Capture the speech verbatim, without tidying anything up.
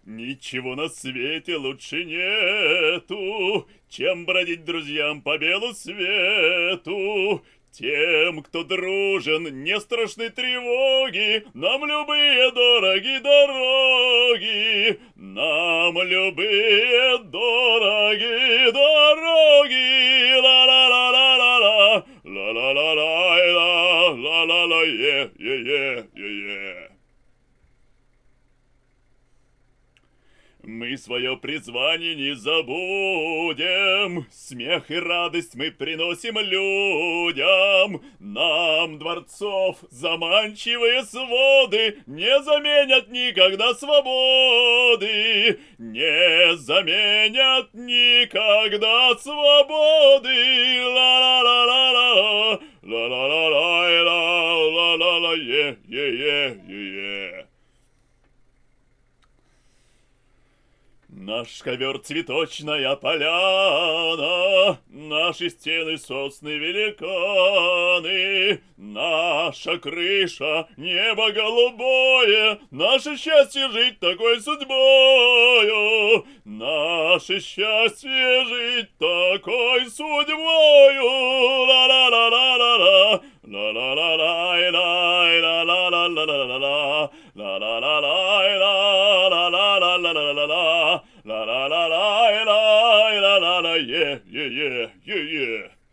Ничего на свете лучше нету, чем бродить друзьям по белу свету. Тем, кто дружен, не страшны тревоги, нам любые дороги дороги, нам любые дороги дороги. Ла-ла-ла-ла-ла-ла, ла-ла-ла-ла-ла, ла-ла-ла, е-е-е-е-е. Мы свое призвание не забудем, смех и радость мы приносим людям. Нам дворцов заманчивые своды не заменят никогда свободы, не заменят никогда свободы. Ла-ла-ла-ла-ла, ла-ла-ла-ла-ла, ла-ла-ла, е-е-е-е-е. Наш ковер цветочная поляна, наши стены сосны великаны, наша крыша небо голубое, наше счастье жить такой судьбою, наше счастье жить такой судьбою. Ла-ла-ла-ла-ла-ла, ла-ла-ла-ла-ла-ла-ла-ла-ла-ла-ла, ла-ла-ла-ла-ла-ла-ла-ла-ла-ла. La la la la la la la la, yeah yeah yeah yeah yeah.